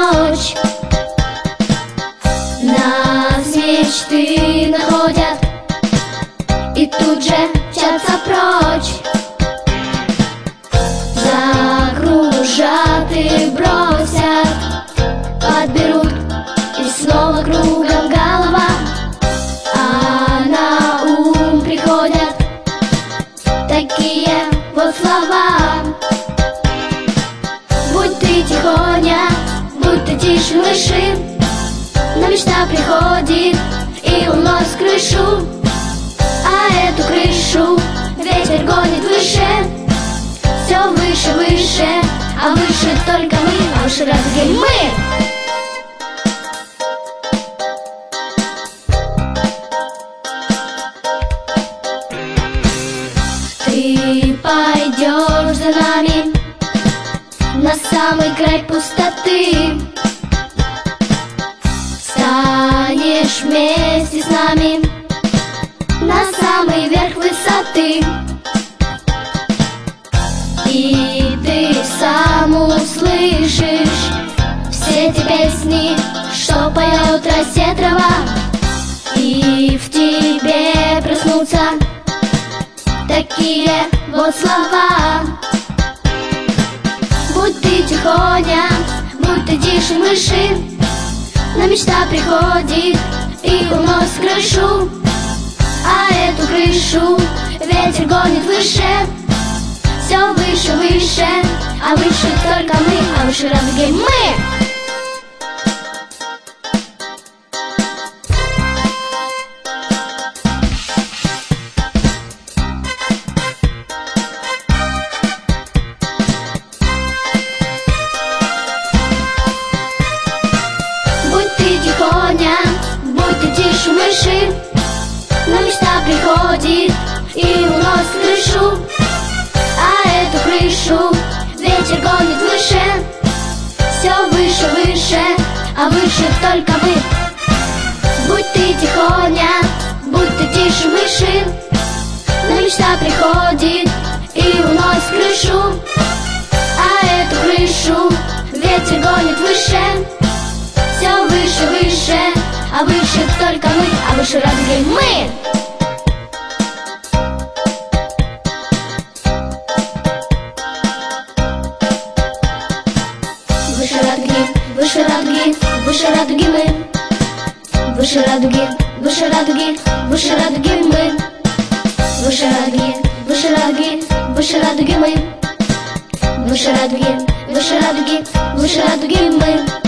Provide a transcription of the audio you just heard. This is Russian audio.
ночь. Нас мечты находят и тут же мчатся прочь. Закружат и бросят, подберут и снова кругом голова. А на ум приходят такие вот слова: будь ты тихоня, будь ты тише мыши, но мечта приходит и уносит крышу. А эту крышу ветер гонит выше, все выше, выше, а выше только мы, а выше радуги мы. Ты пойдешь за нами на самый край пустоты, станешь вместе с нами на самый верх высоты. И ты сам услышишь все эти песни, что поет росте трава. И в тебе проснутся такие вот слова: будь ты тихоня, будь ты тише мыши, но мечта приходит и уносит крышу. А эту крышу ветер гонит выше, все выше, выше, а выше только мы, а выше радуги мы. Будь ты тихоня, будь ты тише мыши, но мечта приходит и уносит крышу. А эту крышу ветер гонит выше, все выше, выше, а выше только мы. Будь ты тихоня, будь ты тише мыши, но мечта приходит и уносит крышу. А эту крышу ветер гонит выше, все выше, выше, а выше только мы, а выше радуги мы. Выше радуги, выше радуги, выше радуги мы. Выше радуги, выше радуги, выше радуги мы. Выше радуги, выше радуги, выше радуги мы. Выше радуги, выше радуги, выше радуги мы.